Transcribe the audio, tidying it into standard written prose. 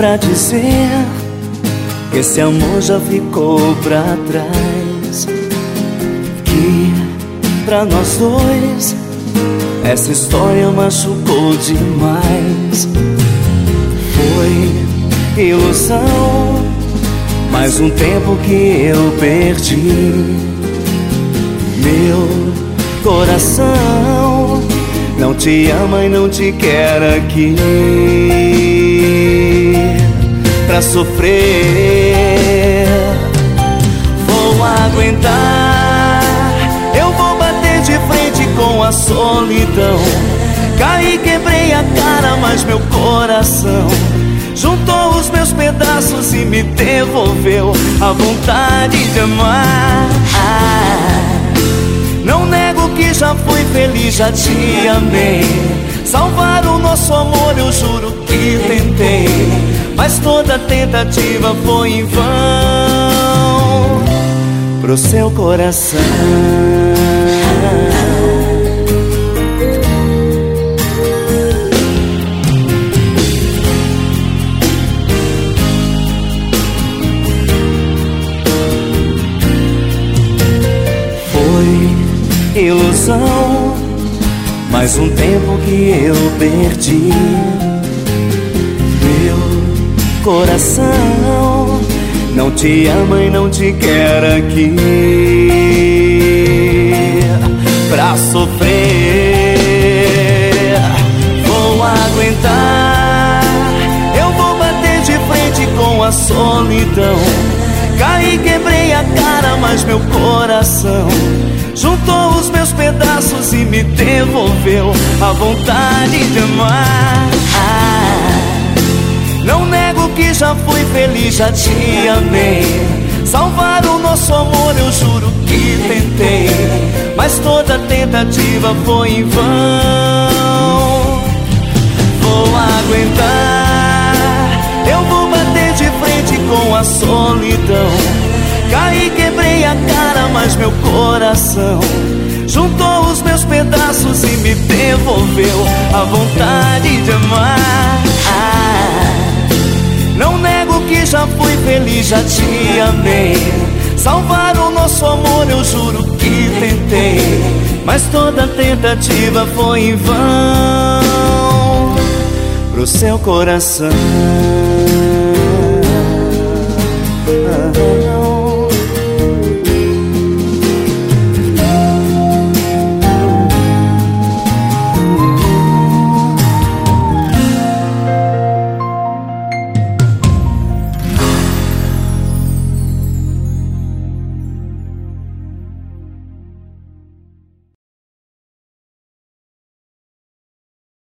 pra dizer que esse amor já ficou pra trás, que pra nós dois essa história machucou demais. Foi ilusão, mais um tempo que eu perdi. Meu coração não te ama e não te quer aqui pra sofrer. Vou aguentar, eu vou bater de frente com a solidão. Caí, quebrei a cara, mas meu coração juntou os meus pedaços e me devolveu a vontade de amar. Não nego que já fui feliz, já te amei. Salvar o nosso amor eu juro que tentei, mas toda tentativa foi em vão pro seu coração. Ilusão, mais um tempo que eu perdi. Meu coração não te ama e não te quer aqui pra sofrer. Vou aguentar, eu vou bater de frente com a solidão. Caí, quebrei a cara, mas meu coração juntou os meus pedaços e me devolveu a vontade de amar. Não nego que já fui feliz, já te amei. Salvar o nosso amor eu juro que tentei, mas toda tentativa foi em vão. Vou aguentar, eu vou bater de frente com a solidão. Caí, quebrei a cara, mas meu coração juntou os meus pedaços e me devolveu a vontade de amar. Não nego que já fui feliz, já te amei. Salvar o nosso amor eu juro que tentei, mas toda tentativa foi em vão pro seu coração.